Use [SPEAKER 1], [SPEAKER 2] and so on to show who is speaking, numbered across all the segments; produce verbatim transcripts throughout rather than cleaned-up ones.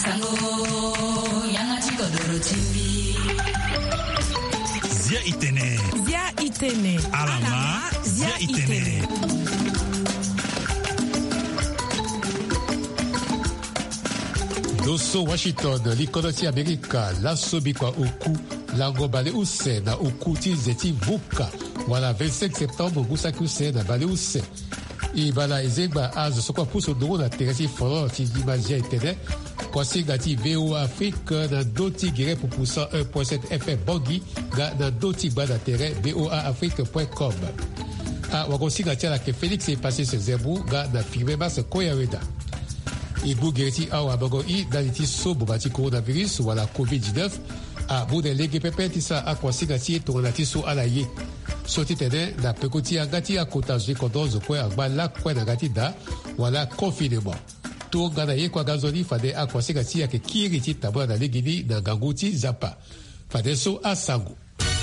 [SPEAKER 1] Zia Itene.
[SPEAKER 2] Zia Itene.
[SPEAKER 1] Alama. Zia Itene.
[SPEAKER 3] Dosso Washington, l'Ikonoti Amerika, la Sobikwa Oku, Lango Bale Use, na Okuti Zeti Vuka, wala vingt-cinq septembre, Gusakuse, na Bale Use. I bala ezegba az sokwa puso dogo na teresi foro ti Zia Itene, kwasi gati V O A Afrique na doti gire pour poussa un virgule sept F M Bongi, ga na doti gba na terrain V O A Afrique point com. A wakosi gati ala ke Félix est passé ce zebu, ga na firme bas koyaweda. Ibu gereti awa bago i daliti so bobati coronavirus wala covid dix-neuf a bude lege pepe tisa a kwasi gati tonati so ala ye. Soti tene na pekoti agati a kotaji kondozo kwe agba la kwe na gati da wala confinement. To gana ye kwa gazoni fade a kwasi gati a ke kiriti tabwa na legini na ganguti zapa. Fade so a sangu.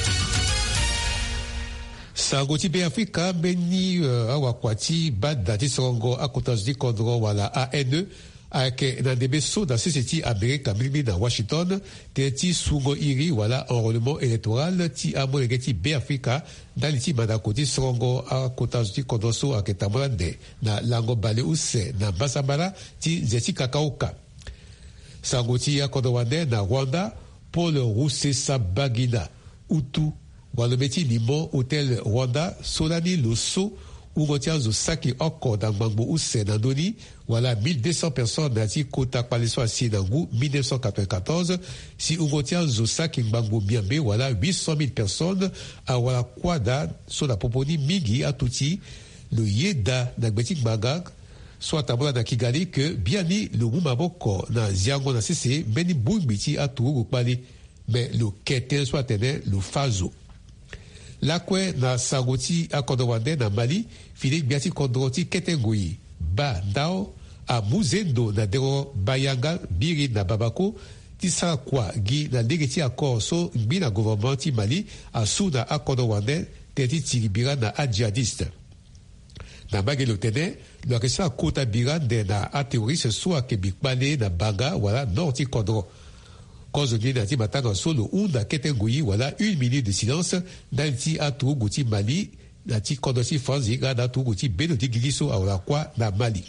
[SPEAKER 3] Sangu ti be Afrika beni uh, awa kwati bad dati songo a kotaji kondro wala A N E ake na debe so da société Amerika milimi na Washington te ti sungo iri wala enrôlement électoral ti amolege ti be Afrika dali ti mandako ti songo a kotaji ti kondoso ake tamolande na lango bale use na basambara ti zeti kakaoka. Sango ti a kondowande na Rwanda Paul Rusesabagina Utu walometi limon hotel Rwanda Solani Loso Ugotia Zosaki oko dans Gbangbo Use Nandoni, voilà mille deux cents personnes nati kota kwaliso asi nangu mille neuf cent quatre-vingt-quatorze, si Ugotia Zosaki Gbangbo Biambe, voilà huit cent mille personnes, à wala kwada, so la poponi migi atuti, le yeda nagbeti Gbagag, soit tabla na Kigali que biani le Rumaboko na Ziango na Sese, meni boumbiti atu ukpali, mais le keten soit tene le fazo. La kwe na Sangoti a Kondowande na Mali, Philippe Biati Kondroti Ketengoyi, Ba Dao, a Muzendo na Dero Bayanga, Biri na Babako, Tisa Kwa, Gi na Negeti a Korso, Gbi na gouvernement Mali, a Souna a Kondowande, Teti Tiribira na a djihadiste. Na Magelo Tene, le resta Kota Bira de na a terroriste soit Kebikbane na Banga, voilà, Norti Kondro. Cause de nati matanga solo unda ketengoyi wala une minute de silence nati atu guti Mali nati kondosi fanzi ga natu guti benoti giliso awala kwa na Mali.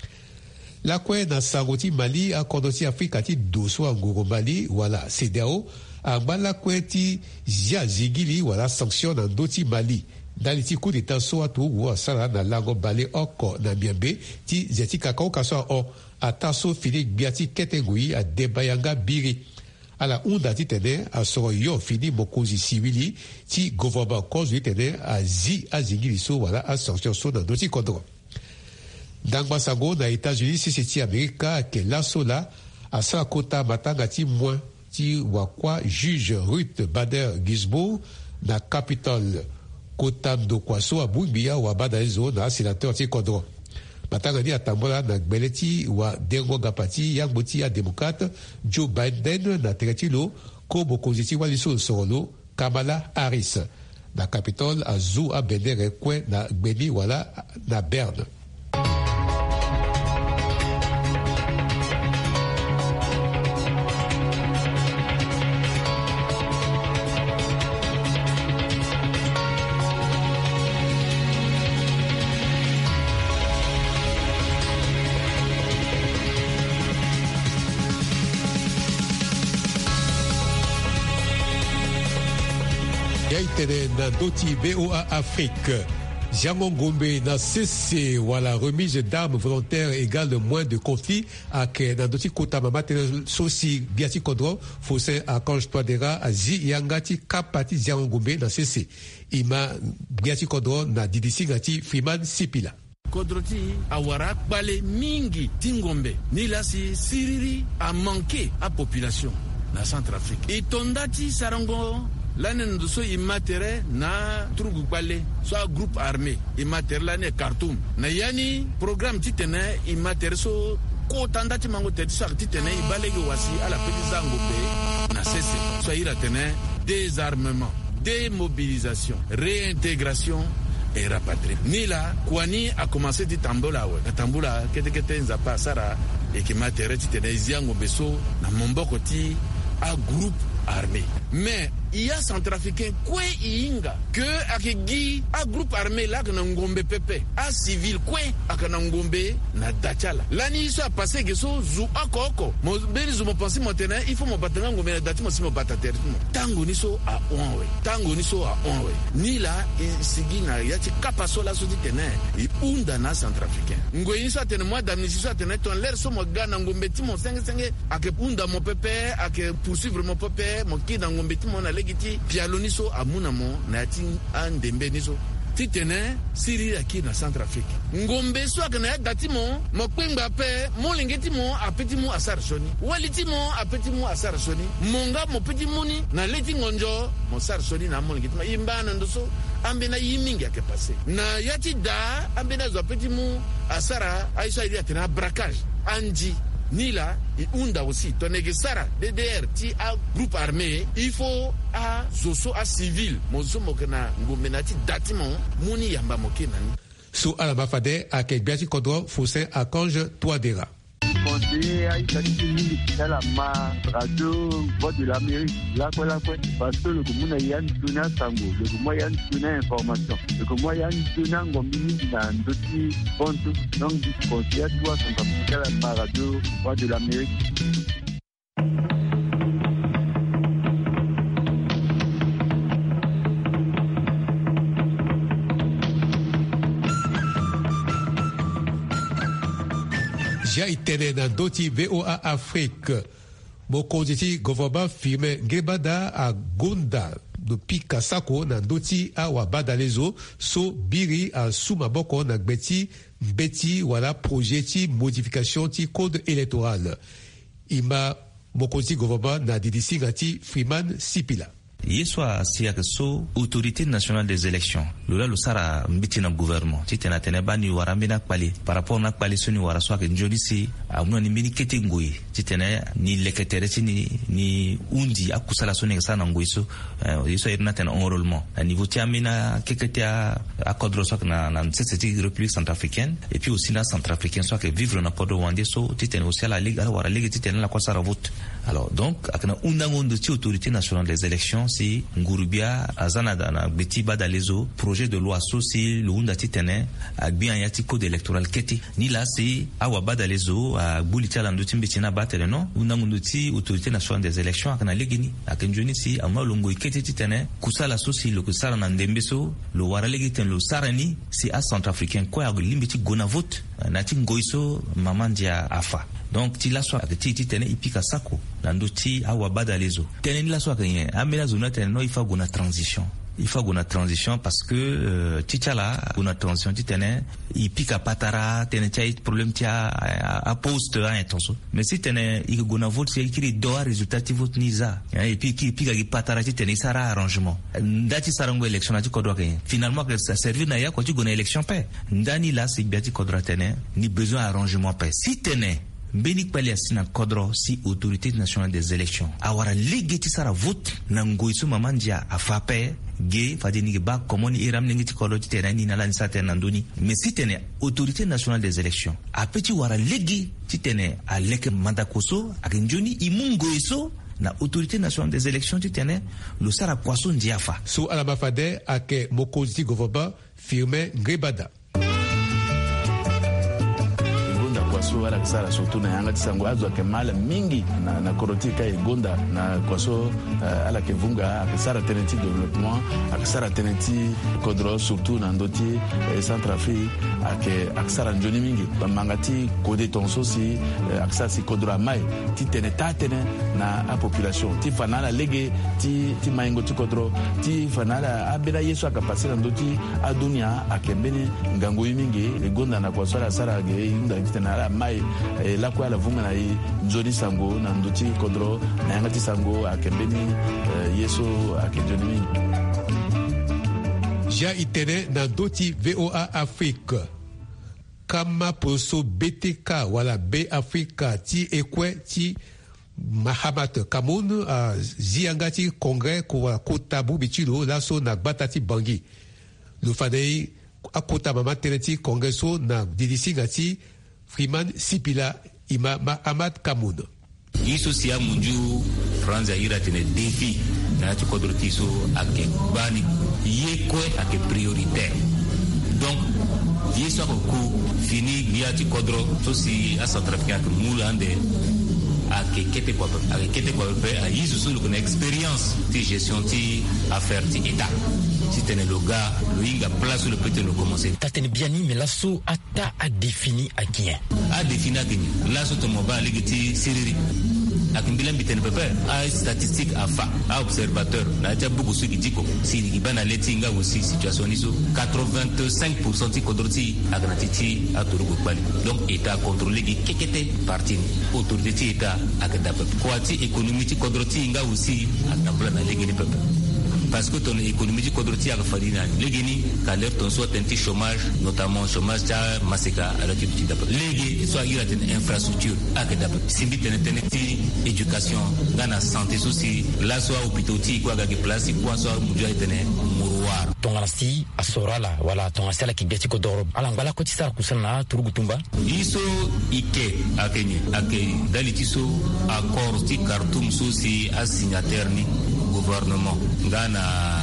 [SPEAKER 3] La kwe na sangoti Mali a kondosi Afrika ti doso angoro Mali wala C D A O a bala kwe ti zia zigili wala sanction na doti Mali. Dans les coups d'état so atu ou asara na lango bale oko na Miambe ti zeti kakao kaso o ataso Philippe Biati ketengoyi a debayanga biri. À la onda ti tene a soro yo fini mokozi civili ti gouvernement cause tene a zi a zingili so wala a sanction so na doti kodro. Dangba sango na États-Unis si c'est ti Amerika ke la sola a sa kota matanga ti moins ti wakwa juge Ruth Bader Ginsburg na Capitol kota do kwaso a bumbia wa badaezo na sénateur ti kodro. Matanga ni atambola na gbeleti wa dengo gapati yangboti a démocrate Joe Biden na teretilo ko bokoziti waliso solo Kamala Harris na Capitol a zu a bendere kwe na gbeni wala na Berne. Na doti V O A Afrique, Jamon Gombe na C C wala remise d'armes volontaires égale de moins de conflits à que na doti kota mamatene sosi biati kodro fosse à Kanj Toadera à Zi Yangati Kapati Jamon Gombe na C C ima biati kodro na Didisi Gati Freeman Sipila.
[SPEAKER 4] Kodroti awara bale mingi tingombe nilasi siriri a manqué à population na Centrafrique et tondati sarango l'année de so immatéré na trugu balé soit groupe armé immatéré l'année Khartoum na yani programme titene immatéré so ko tandati mango tete so titene ibalege wasi ala petit zango pe na cessé soit ira tene désarmement démobilisation réintégration et rapatriement ni là Kwani a commencé dit tambola ouais tambola kete kete nzapa sara et que matere ti tene ziango beso na momboko ti a groupe armé. Mais il y a centrafricain kwe inga que akegi a groupe armé là kana ngombe pepe a civil kwe akana ngombe na dachala lani so a passé que so zu akoko mo beni zo mo penser maintenant il faut mo batanga ngombe na dati mo simo batater tango ni so a onwe tango ni so a onwe ni la sigina ya ti kapaso la so tene i unda na centrafricain ngoyi so tene moi d'amnistie so tene ton l'air so mo gana ngombe ti mo cinq cinq ake unda mo pepe ake poursuivre mo pepe mo kida ngombe ti mo na giti pialoniso amuna mo na ti andembe niso ti tene siri aki na Centrafrique ngombe so akana dati mo mo kwengba pe mo lingeti mo apeti mo asar soni waliti mo apeti mo asar soni monga mo peti muni na leti ngonjo mo sar soni na mo lingeti ma imbana ndoso ambena yimingi ake passé na yati da ambena zo apeti mo asara aisha ili atena braquage anji Nila et Unda aussi, tonege Sara, D D R, ti a groupe armé, il faut a zoso a civil, mozo mokena ngomenati datimo, moni yamba mokena.
[SPEAKER 3] Sous Alamafade, à Kekbiati Kodro, Foussin, à Conge, Touadéra.
[SPEAKER 2] Conseiller à Italie, dans la radio Voix de l'Amérique, là quoi là quoi, parce que le commun y a une donnée sango, le commun y a une donnée information, le commun y a une donnée ngomini dans d'autres comptes, donc du conseiller à toi, son papier à la radio Voix de l'Amérique.
[SPEAKER 3] Ja itene na doti V O A Afrique. Mokonzi gouvernement firme Gebada a Gonda do Pika Sako na doti a Wabadalezo so biri a Sumaboko na gbeti beti wala projet ti modification ti code électoral. Ima mokonzi gouvernement na didisi ngati Freeman Sipila.
[SPEAKER 5] Yeswa siya so autorité nationale des élections lola lo sara mbiti na gouvernement titena teneba ni waramina kwali par rapport na kwali soni wara so ke njoli si amuna ni mini kete ngoi titena ni leketere ni ni undi akusala soni sana ngoi so yeso irna ten enrôlement à niveau tiamina keketia accord so na na cette république centrafricaine et puis aussi na centrafricaine so que vivre na podo wande so titena aussi la ligue wara ligue titena la kwasara vote alors donc akana undangondo ti autorité nationale des élections si ngurubia azana na beti badalezo projet de loi soci lunda titene agbian yati code électoral keti ni la si awa badalezo a bulita la nduti mbitina batele no undangondo ti autorité nationale des élections akana legini akenjoni si ama longo keti titene kusala soci lo kusala na ndembeso lo wara legiten lo sarani si a centrafricain ko ag limbiti gona vote nati ngoiso mamandia afa donc ti la so akati titene ipika sako nandoti awa badalezo tene ni la so akanye amela zona tene no ifa gona transition il faut une transition parce que euh, tichala une transition titene ipika patara tene tia problème tia a poste a intenso mais si tene igona vote c'est qui doit résultat vote niza et puis qui pika ki patara tene sara arrangement ndati sarango élection ati kodwa ke finalement que ça servir na ya ko ti gona élection paix ndani la c'est biati kodra tene ni besoin arrangement paix si tene Bénik Paliasina Kodro si autorité nationale des élections. Awara ligeti sara vote na ngoisu mamandia afape ge fadini ba komoni iram ningiti kodro titenani na lanisa tenandoni. Mais si tene autorité nationale des élections. A petit wara ligi titene a leke mandakoso akinjoni imungoiso na autorité nationale des élections titene lo sara poisson diafa.
[SPEAKER 3] So alamafade ake mokozi gouvernement firme Ngebada.
[SPEAKER 6] So wala kisara surtout na yanga tisango azo ke mala mingi na na korotika igonda na kwaso uh, ala ke vunga akisara tenenti développement akisara tenenti kodro surtout na ndoti eh, Centrafrique ake akisara njoni mingi bamangati kode tonso si eh, akisara si kodro mai ti teneta tene na a population ti fanala lege ti ti maingo ti kodro ti fanala abela yesu akapasira ndoti adunia akembeni ngango mingi igonda na kwaso ala sara ge inda tena mai eh, la kwa la vunga na i njoni sango na nduti kodro na yangati sango akembeni eh, yeso akenjoni
[SPEAKER 3] Ja itene na doti V O A Afrique kama poso B T K wala B Africa ti ekwe ti Mahamat Kamoun a ziangati congrès kwa kotabu bichilo laso na batati bangi lufadei akota mama teneti congresso na didisi ngati Freeman Sipila ima Mahamat Kamoun.
[SPEAKER 7] Isso si a munju France a ira tene défi na ti kodro tiso ake bani yekwe ake prioritaire. Donc yeso ko fini via ti kodro to si a Centrafrique que moulande ake kete kwa ake kete kwa pe a yiso sulu ko expérience ti gestion ti affaire ti état. Si tene le gars le inga place le peut le commencer.
[SPEAKER 8] Tatene biani mais l'asso ata a défini à qui
[SPEAKER 7] a défini à qui l'asso to moba legiti siriri akimbilan bitene pepe a statistique a fa a observateur na ja bugu su gidiko si ibana leti nga aussi situation iso quatre-vingt-cinq pour cent ti kodroti agnatiti a torugo bali donc état contrôlé gi kekete parti autorité ti état akada pepe kwati économie ti kodroti nga aussi akambla na legi ni pepe parce que ton économie du kodroti a falina legeni kaler ton soit un petit chômage notamment chômage ta maseka alors que tu d'abord legi soit il a une infrastructure à que d'abord simbi ten ten éducation dans la santé aussi là soit hôpital ti quoi ga place quoi soit muja tene muruar
[SPEAKER 8] ton asi asorala wala ton asala ki beti kodoro ala ngala ko tisara kusana turugutumba
[SPEAKER 7] iso ike akenye ake dalitiso accord ti Khartoum so si a signataire ni gouvernement ngana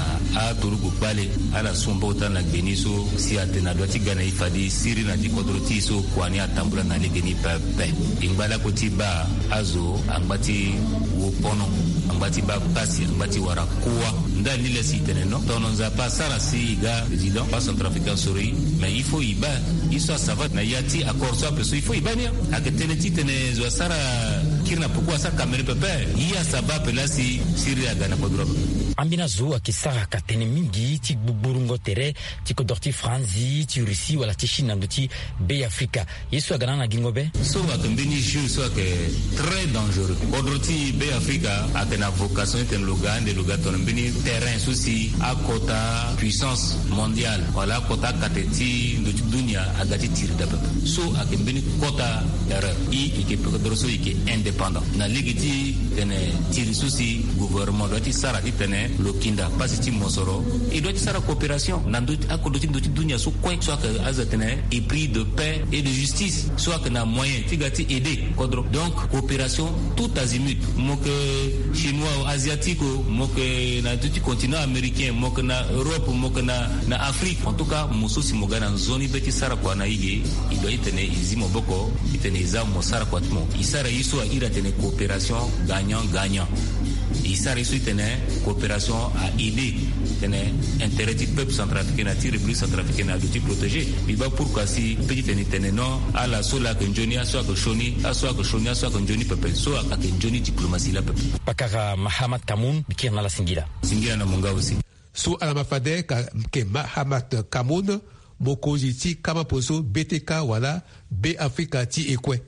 [SPEAKER 7] a turugu pale ala somba utana beniso si atena doati gana ifadi siri na dikodroti so kwani atambula na legeni pepe ingbala kotiba azo ambati wopono ambati ba pasi ambati warakuwa ndani le sitene no tononza pa sara si ga président pas centrafricain sori mais il faut iba iso sava na yati accord so apeso il faut ibania aketene titene zo sara kirna pourquoi ça kamere pepe iya saba pelasi siri aga na kodro
[SPEAKER 8] ambina zo akisara katene mingi ti buburungo tere ti kodorti franzi ti Russie wala ti Chine ndoti be Afrika yeso aga na gingobe
[SPEAKER 7] so akembeni jeu so que très dangereux kodorti be Afrika akena vocation ten lugande lugaton mbini terrain souci à quota puissance mondiale wala quota kateti ndoti dunia agati tire d'abord so akembeni quota erreur i qui peut so qui indépendant na ligiti tene tire souci gouvernement doit sara tene lokinda pasiti mosoro et doit sara coopération na ndoti akodoti ndoti dunia so quoi soit que azatene et prix de paix et de justice soit que na moyen tigati aider kodro donc coopération tout azimut mo que chinois asiatique mo que na tout continent américain mo que na Europe mo que na na Afrique en tout cas moso si mogana zone beti sara kwa na ige il doit tene izimo boko itene izamo sara kwa tmo isara iso a ira tene coopération gagnant gagnant isara iso tene coopération à aider tene intérêt du peuple centrafricain na tire plus centrafricain na doit protéger biba pourquoi si petit tene tene non à la sola que Johnny a soit que Shoni a soit que Shoni a soit que Johnny peuple soit que Johnny diplomatie la peuple
[SPEAKER 8] pakara Mahamat Kamoun bikirna la singira
[SPEAKER 7] singira na monga aussi
[SPEAKER 3] so ala mafade ka ke Mahamat Kamoun mokozi ti kama poso B T K wala be Afrika ti ekwe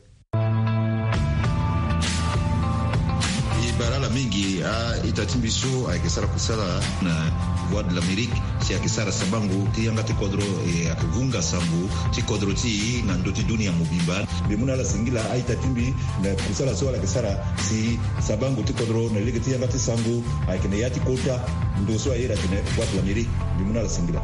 [SPEAKER 9] barala mingi a itatimbiso a kesara kusala na voix de l'Amérique si a kesara sabangu ti yanga ti kodro e a vunga sambu ti kodro ti na ndoti dunia mubimba bimuna la singila a itatimbi na kusala so la kesara si sabangu ti kodro na lege ti yanga ti sangu a kene yati kota ndo so a ira tene voix de l'Amérique bimuna la singila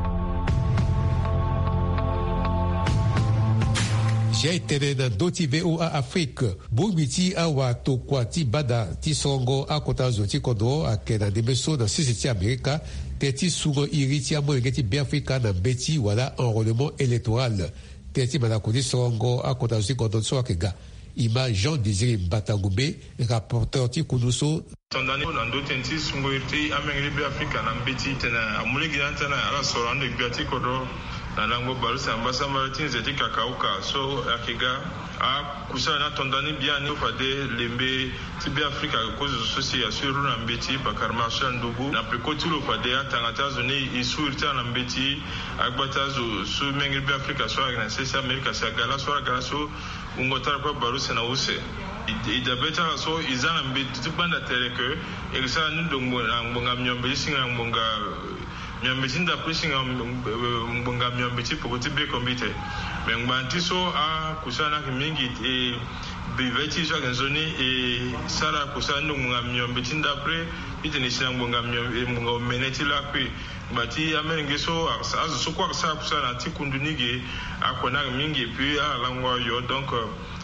[SPEAKER 3] j'ai été dans doti V O A Afrique bobiti awa to kwati bada ti songo akota zoti kodo akena debeso na sisi Amerika teti sugo iriti amorengeti be Afrika na beti wala enrôlement électoral teti manakodi songo akota zoti kodo so akega ima Jean Désiré Batangube rapporteur ti kunuso
[SPEAKER 10] tandani na ndo tenti sungo iriti amengeli be Afrika na beti tena amulegi antana ala sorando biati kodo na lango barusa ambasamba tinze ti kakauka so akiga a kusana na tondani biani fade lembe ti be Afrika cause soci assure na mbeti bakar marshal ndugu na pekoti lo fade atangata zone isurta na mbeti agbata zo su mengi be Afrika so na sesa Amerika sa gala so gala so ungotara pa barusa na use idabeta so izana mbeti tibanda tereke elisa ndongo na mbonga myombe singa mbonga myambetinda pushing mbonga myambeti pokoti be kombite mengbanti so a kusana mingi e biveti so ganzoni e sara kusana mbonga myambetinda pre itenisha mbonga mbonga meneti la pe bati amenge so azu so kwa sa kusana ti kundunige akona mingi puis a langwa yo donc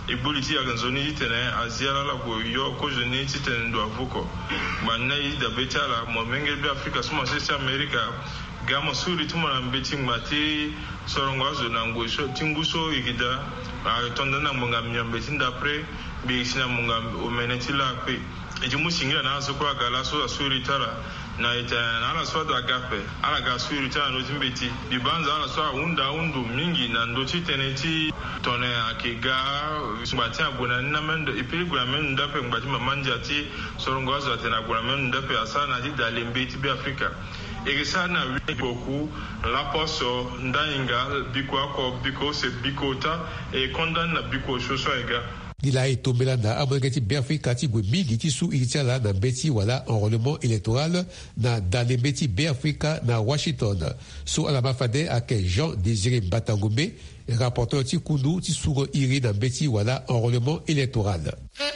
[SPEAKER 10] iboliti ya ganzoni tene aziara la go yo ko jeni tene ndo avuko manna yi da betala mo menge bi Afrika suma sese America gamo suri tumana mbeti ngmati sorongozo na ngosho tinguso igida a tonda na munga mnyambeti ndapre bi sina munga omeneti la pe ejimu singira na sokwa gala so suri tara na ita na ala so da gape ala ga suri tara no timbeti bi banza ala so unda undu mingi na ndoti teneti tone akiga subati aguna na mendo ipiri guna mendo ndape ngbaji mamanja ti sorongozo atena guna mendo ndape asana ti dalembeti bi Afrika Egesana Wiboku, Laposo, Ndainga, Biko Ako, Biko, c'est Bikota, et condamne Biko Shosoega.
[SPEAKER 3] Dila e tombela na amagati Béafrika ti gwe bigi ti sou itiala na beti wala enrôlement électoral na dane beti Béafrika na Washington. Sou alamafade ake Jean Désiré Batangombe, rapporteur ti kundu ti sou iri na beti wala enrôlement électoral.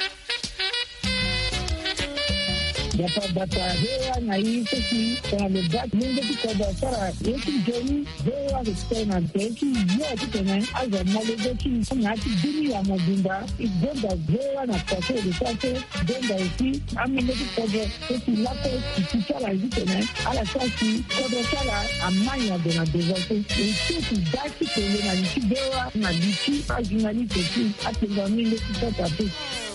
[SPEAKER 11] Data data hewa na hii sisi kwa lebat mungu kwa sara yetu jeni hewa kutena teki yote tena aza malegochi ngati dini ya mobimba igonda hewa na kwa de sase gonda isi amelegochi kwa sisi lapo kisara hizi tena ala sasi kwa sara amanya de na desate isi daki tele na nchi hewa na nchi ajinali teki atengamile kwa tatu.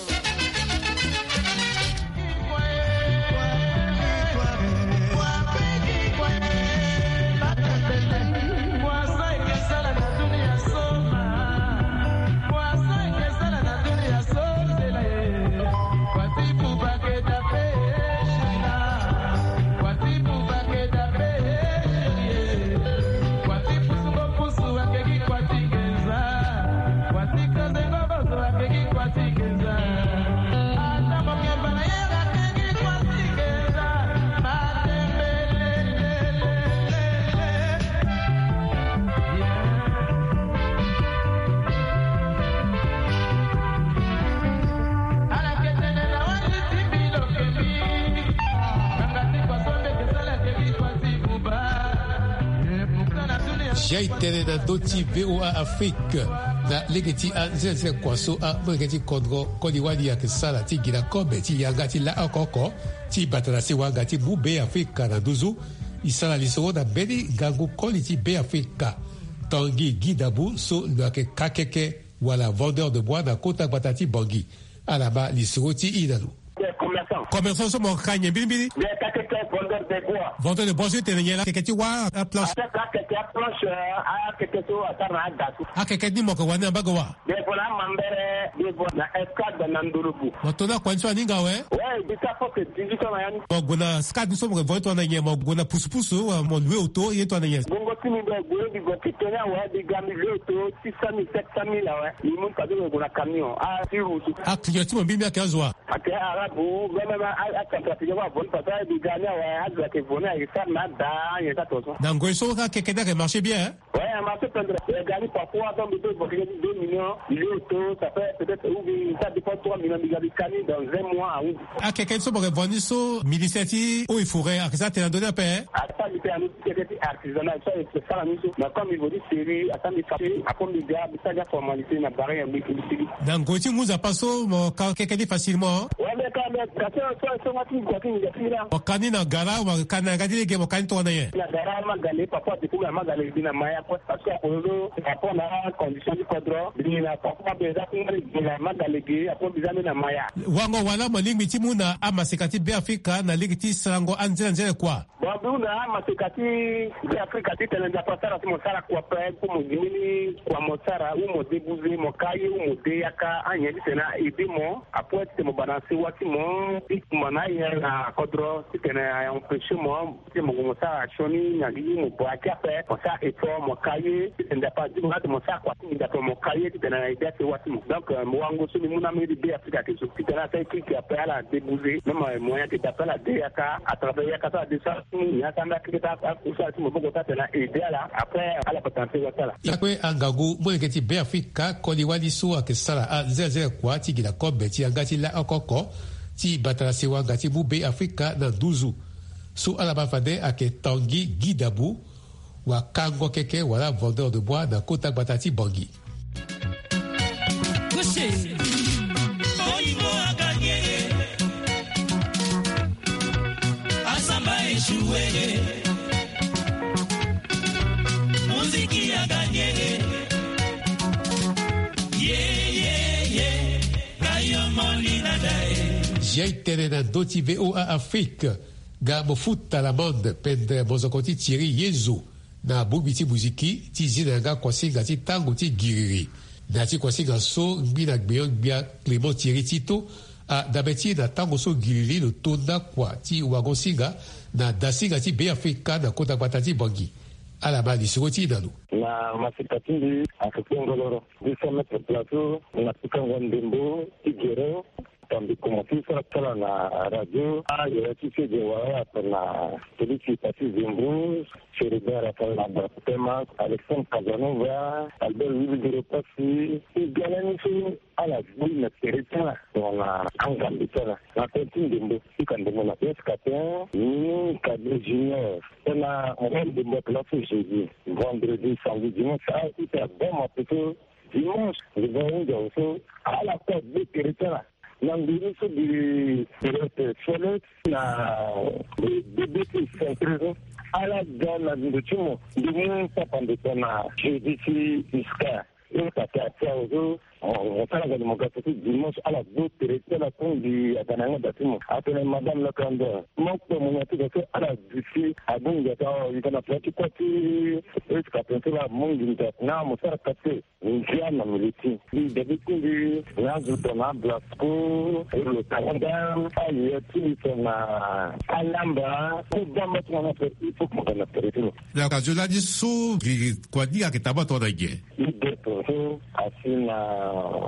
[SPEAKER 3] Jai tene na doti V O A Afrique na legeti a zeze kwaso a mwegeti kondro kodiwani ya kisala ti gina kombe ti yanga ti la akoko ti batana si wanga ti mu be Afrika na duzu isala lisoro na beni gangu koli ti be Afrika Tanguy Gidabu so luake kakeke wala vendeur de bois na kota batati Bangui alaba lisoro ti inalu.
[SPEAKER 12] Commerçant somo kanye bilibili.
[SPEAKER 13] Les kakeke vendeur de bois.
[SPEAKER 12] Vendeur de bois te nyela keketi wa a planche.
[SPEAKER 13] Kakeke a planche a keketi wa tarna gasu.
[SPEAKER 12] A keketi moko wana mbago wa.
[SPEAKER 13] De bona mambere de bona escade na ndurubu.
[SPEAKER 12] Motona kwanso ninga we.
[SPEAKER 13] Ouais, bisa foke digital na yani.
[SPEAKER 12] Mogona skade somo voito na nyema mogona pusupusu wa mo lwe auto yeto na nyes.
[SPEAKER 13] Bongo timi de gwe di go kitenya wa di gami lwe auto six cent mille sept cent mille wa. Ni mun ka de gona camion a sirusu.
[SPEAKER 12] A klienti mo bimia kazwa.
[SPEAKER 13] Ake arabu gama
[SPEAKER 12] dans Goïso, quelqu'un qui marche bien.
[SPEAKER 13] Oui, un marché peut gagner parfois dans deux millions, ça fait peut-être ça dépend trois millions de dans un mois.
[SPEAKER 12] Ah, quelqu'un qui va vendre sur Miliceti, où il faudrait, à ça, tu as donné un peu.
[SPEAKER 13] À ça, il fait un outil artisanal, ça, c'est ça la mission. Mais comme il veut dire série, à ça, il fait, à comme il dit, ça, il y a formalité, il y a barré un peu.
[SPEAKER 12] Dans Goïso, nous, à passé, quelqu'un dit facilement.
[SPEAKER 13] Oui, mais quand même,
[SPEAKER 12] wakani na gara wakani na gadile ke wakani to na ye
[SPEAKER 13] na gara magale papa de kuma magale bina maya ko parce que pour rapport na condition du cadre bina papa beza ngari bina magale ge apo bizame na maya
[SPEAKER 12] wango wala malingi timuna ama sekati be Afrika na ligiti sango anzela nzela kwa
[SPEAKER 13] babuna ama sekati be Afrika tena nda pasara timo sara kwa pe ko mugimini kwa motara u mo debuze mo kaye u mo de yaka anye tena idimo apo temo balancer wati mo ikuma ya na kodro tena ya empêcher moi que mon ça choni na di mo bo akape ko sa eto mo kaye tenda pas di mo mo sa kwa ti da mo kaye tena na ida se wati mo donc mo wango so ni muna me di be Afrika ke so tena sai ki ki apela la débouser même mo ya ti da pela de aka à travers ya ka de ça ni aka na ki ta ko sa ti mo bo ta tena ide la après ala potentiel wata
[SPEAKER 3] ya kwe angagu mo ke ti be Afrika ko li wadi so ake sala a zeze kwa ti gila kombe ti angati la akoko ti batala sewa ngati mu be Afrika na duzu su alabafade ake Tanguy Gidabu wa kango keke wala vendeur de bois na kota batati Bangui.
[SPEAKER 1] Gaucher wele muziki ya ganyere yeah yeah yeah kayo moni nadae
[SPEAKER 3] Jaitene na doti V O A Afrique ga mofuta la monde pendre mozokoti Thierry Yezo na bubiti muziki ti zinanga kwasinga ti tango ti giriri na ti kwasinga so ngbi na gbeyon gbia Clément Thierry Tito a dabeti na tango so giriri lo tonda kwa ti wagosinga na dasinga ti be Afrika na kota kwata ti bangi ala mali siroti nanu
[SPEAKER 13] na masikatindi akakongoloro bisa metro plateau na pikango ndembo igero tambi komotisa kala na radio a yera tisi de wa na telisi pati zimbu Cheribera kala na tema Alexandre Casanova Albert Wilbert Pasi igalani su ala bui na terita na angambitana na tenti ndembo ikandemo na eskaten ni cadre junior na on de la classe jeudi vendredi samedi dimanche ça c'était bon ma plutôt dimanche le vendredi aussi à la tête de terita l'ambiance du directeur Solet na B T cinq à la gamme de tout le monde pas pendant na jeudi jusqu'à une patate au on parle de mon gâteau dimanche à la botte directeur la con du atananga datimo après madame la candeur mon mon a tout fait à la d'ici à bon gâteau il va faire quoi tu est-ce qu'à penser la mon gâteau na mo faire café une fiane militi il devait que la zutona blasco et le calendar aïe tu na alamba pour dans mon affaire il faut qu'on la territoire
[SPEAKER 3] la occasion là dit sous quoi dire que t'as ton aiguille
[SPEAKER 13] il dépend asina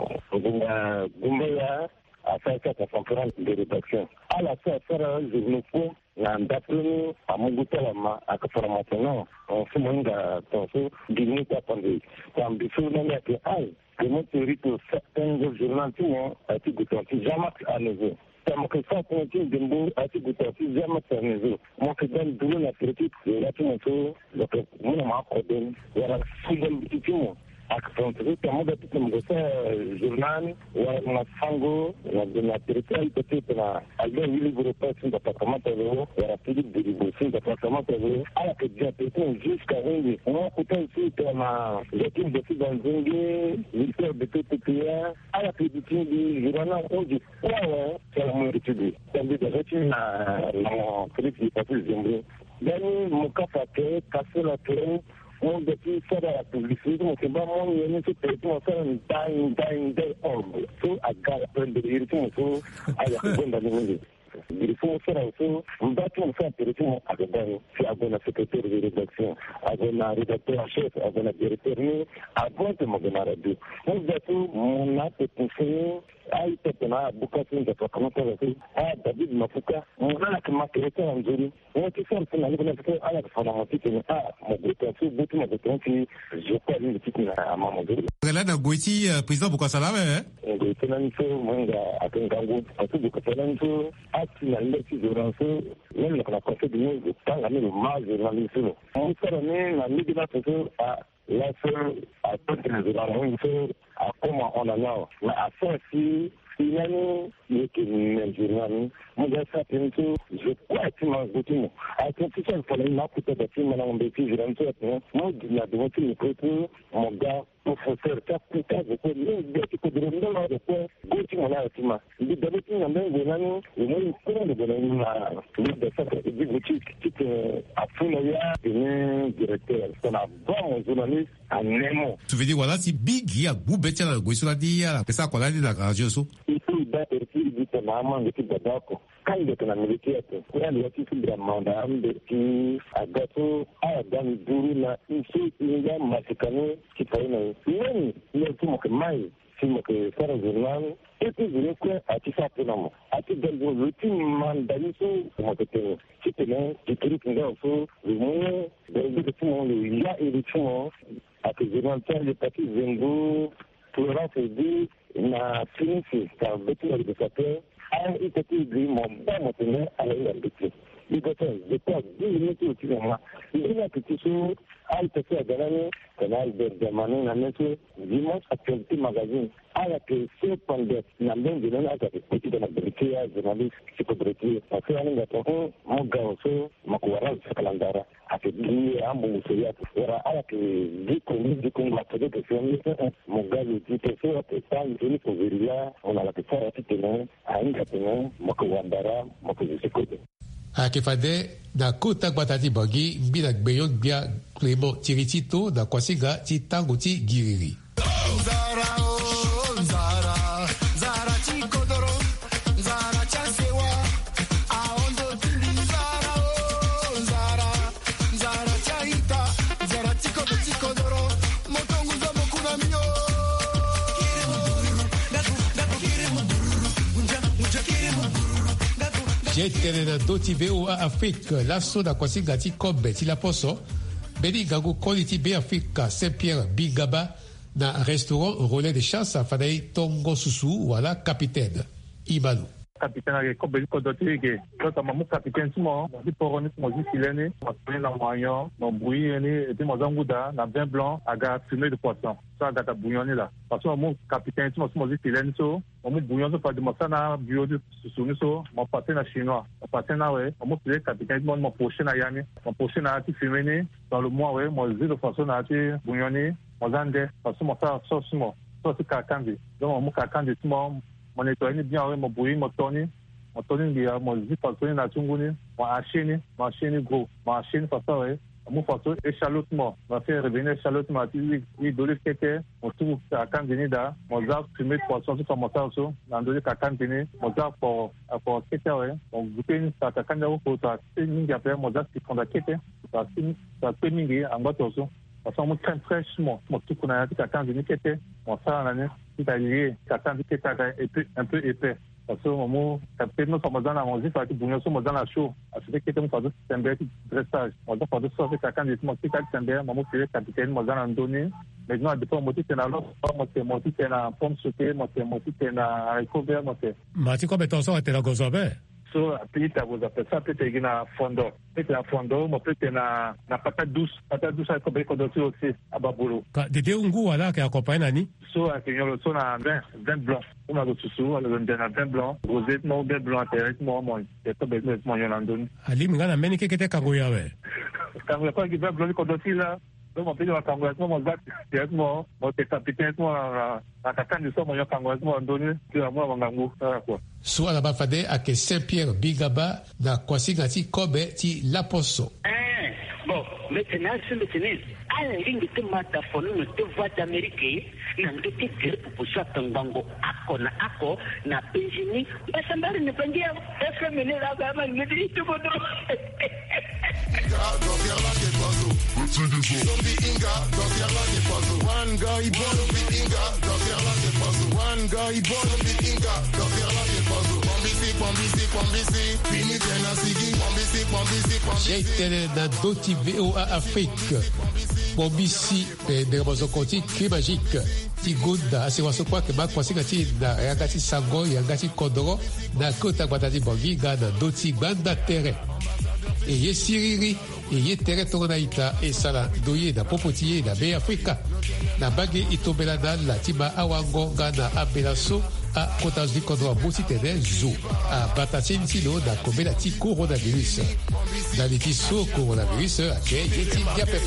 [SPEAKER 13] Gumba Gumbaya a fait cette conférence de rédaction. À la fin, je me fous, n'importe à mon goût à la formation, on se mange à ton sou, du nid à pendu. Quand il faut nommer que aïe, que mon territoire, certains journalistes a été goûté, jamais à nouveau. Comme que ça, on dit de mots à été goûté, jamais à nouveau. Moi, que dans le boulot, la critique, là, tout mon tour, le mon m'a accordé, il y a un second petit mot. Akafrontizi pamoja tu mgosa journal wa mafango na territoire peut-être na albe wili groupe sur département de la Philippe de Libousin département de ala que déjà peut-être jusqu'à Ringi on peut aussi na l'équipe de Fidanzingi ministère de T P P A ala que du du journal aujourd'hui ouais c'est la moindre étude donc de retour na na Philippe de Patrice Dani mukafa ke kasela ke on depuis faire la publicité, on se bat mon yéné se peut on faire un dying dying day org. So à gare prendre de l'irritation so à la bonne dans il faut faire aussi on va tout faire intéressant avec ben c'est à bonne secrétaire de rédaction à bonne rédacteur en chef à bonne directeur à bonne de mon radio on va tout mon a poussé à y peut-être beaucoup de commentaires aussi à David Mafuka on a que ma création en joli on peut faire ça dans le fait à la formation à mon groupe aussi beaucoup de temps qui je crois une petite à maman de
[SPEAKER 3] là na Goiti président Bouka Salama hein
[SPEAKER 13] et c'est là il faut manga à Kangango à tout Bouka Salama si la leki zoranso même la conseil du monde de temps la même mal de la mission on s'est donné la ligue là plutôt à la seule à toutes les zoranso à comment on a là mais à ça si il y a une qui est journal moi ça plutôt je crois que moi beaucoup à tout ça il faut la couper de film là on béti zoranso moi il y a devant une côté mon gars pour faire ça plus tard je peux le dire que de le là de quoi goûter mon artiment il devait une même journal et moi il faut le donner la de ça du boutique qui a fait le directeur on a bon journaliste à Nemo
[SPEAKER 3] tu veux dire voilà si big ya bubeti na goisula dia pesa kwa lali la radio so
[SPEAKER 13] il faut d'être dit que maman de d'accord quand il est en Amérique il y a le petit de mandat de qui a gâteau à dans duru na ici il y a masikane qui fait une même il y a tout que mai simo que faire journal et puis je ne crois à tout ça pour nous à tout dans le routine mandaliso comme que tu tu te mets tu cliques dans le le monde de tout monde il y a et tout monde à que je n'entends les petits zingo tolérance et dit na fini c'est un petit organisateur un petit gris mon pas mon à la il doit faire des pas deux minutes au moi il y a quelque chose Altese Aganani, Canal de Germany, Namesu, Dimos, Actuality Magazine. Ala que se pande na mbenge na aka petit de la briquia journaliste psychobriquia parce que nga to mo gawo so makuwara kalandara ake ni ambu seya era ala que diko ni diko la tede de fioni mo gawo dito so te tan ni ko viria ona la pesa tene ainga tene makuwandara makuzikote
[SPEAKER 3] akifade na kota batati bagi mbina gbeyon bia Clément Tiritito na kwasiga ti tango ti giriri J'étais dans d'autres V O A Afrique, l'assaut d'Akwasiga ti Kobe ti la poso, Beni Gago Quality B Africa Saint-Pierre Bigaba na restaurant relais de chasse à Fadaï Tongo Susu wala capitaine Ibalu.
[SPEAKER 14] Capitaine ke Kobe ko doté ke to mamu capitaine sumo di poroni mo di silene mo toni na moyen mo bouillir ni et puis mo zanguda na vin blanc aga fumée de poisson ça aga bouillonner là parce que mon capitaine sumo mo di silene so mo bouillon so fa de mo sana bio de susu so mo passer na chinois mo passer na ouais mo le capitaine mo mo pocher na yani mo pocher na ti fumée ni dans le mois ouais mo zi de façon na ti bouillonner mo zande parce que mo fa sauce mo sauce kakandi donc mo kakandi sumo mon nettoyer bien avec mon bouillir mon tourner mon tourner bien mon zip tourner na tunguni mon achiner mon achiner gros mon achiner pour ça ouais mon photo échalotement va faire revenir échalotement il il doit le faire mon tout à cantine da mon zap fumer poisson sur mon ça aussi dans le cas cantine mon zap pour pour qu'est-ce ouais mon goûter ça ta cantine pour ça c'est une après mon zap qui prend la quête ça c'est ça peut mingi en bas aussi parce que mon très fraîchement mon tout qu'on a dit à cantine quête mon ça là c'est-à-dire qu'attendre que ça un peu un peu épais parce que au moment peut-être nous sommes dans la musique parce que nous sommes dans la show à ce que nous faisons c'est un dressage on doit faire ça c'est quand il monte quand c'est un moment que le capitaine nous a donné maintenant depuis monter c'est la l'autre monter monter c'est la pomme sautée monter monter c'est la recouvert monter
[SPEAKER 12] Mati comme attention à te la gozobe
[SPEAKER 14] so peut-être à vous appeler ça peut-être na fondo peut-être na fondo mais peut-être na na patate douce patate douce avec beaucoup d'autres aussi à babolo
[SPEAKER 12] de de ungu wala que accompagne nani
[SPEAKER 14] so à kenyo so na vin vin blanc on a d'autres sous on a donné un vin blanc rosé non vin blanc directement moi c'est pas besoin de manger l'andon
[SPEAKER 12] ali mingana meni que kete kango yawe
[SPEAKER 14] kango pas que vin blanc ko d'autres là donc on peut dire kango moi moi zat directement moi c'est capitaine moi à kakandi so moi kango moi donné que moi wangangu quoi
[SPEAKER 3] so ala bafade ake Saint-Pierre Bigaba na kwasiga ti Kobe ti Laposo.
[SPEAKER 15] Eh, bon, maintenant c'est maintenant à la ligne de mata fonu no te voix d'Amérique na ndote kere proposition tangango ako na ako na Benjamin basa mbali ne pangia F M ne la ba ma ngidi tu bodo
[SPEAKER 16] One guy born to be Inga, doctor la de paso. One guy born to be Inga, doctor la de paso. Pombisi, pombisi, pombisi, fini tena sigi, pombisi, pombisi, pombisi.
[SPEAKER 3] J'étais dans d'autres V O A Afrique. Pombisi, de Robozokoti, qui magique. Tigunda, asiwaso kwa ke makwasika ti na yangati sango, yangati kodoro, na kota batati bongi, gana doti banda tere. Et ye siriri, et ye tere tona ita, et sala doye na popotiye na be Afrika. Na bage itobela na la tiba awango gana abelaso a kota di kodro bosi tene zo. A batatin tino na komela ti coronavirus. Na liti so coronavirus, ake ye ti diapepe.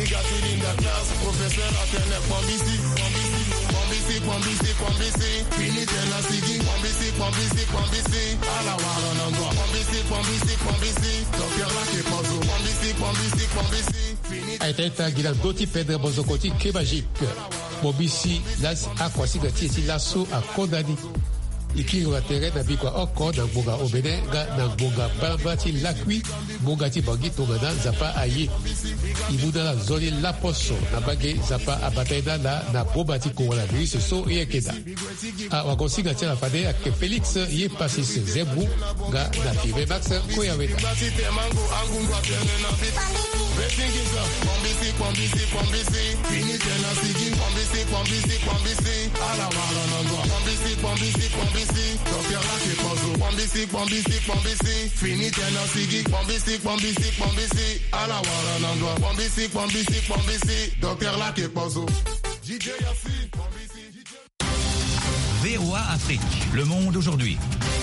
[SPEAKER 16] Pombisi, pombisi, pombisi, fini tena sigi, pombisi, pombisi, pombisi, ala waro nango, pombisi, pombisi, pombisi, docteur la ke pozo, pombisi, pombisi, pombisi, fini.
[SPEAKER 3] Aiteta gila doti Pedro Bozokoti ke magique. Pombisi las akwasiga ti eti lasso a kondani. Ikiri wa tere na bikwa oko na mbonga obene ga na mbonga balamba ti lakwi mbonga ti bangi tongana zapa aye imuna la zoli la poso na bage zapa abataina la na boba ti coronavirus so ye keda a wakonsiga ti la fade ake Félix ye pasis zebu ga na five max koya weta
[SPEAKER 16] Pombisi, pombisi, pombisi, fini tena sigi, pombisi, pombisi, pombisi, ala waro nango, pombisi, pombisi, pombisi. Kwambisi, kwambisi, kwambisi. Fini tena sigi. Kwambisi, kwambisi, kwambisi. Ala wara nandwa. Kwambisi, kwambisi, kwambisi. Docteur Lake Pozo. D J Yassi.
[SPEAKER 17] V O A Afrique, le monde aujourd'hui.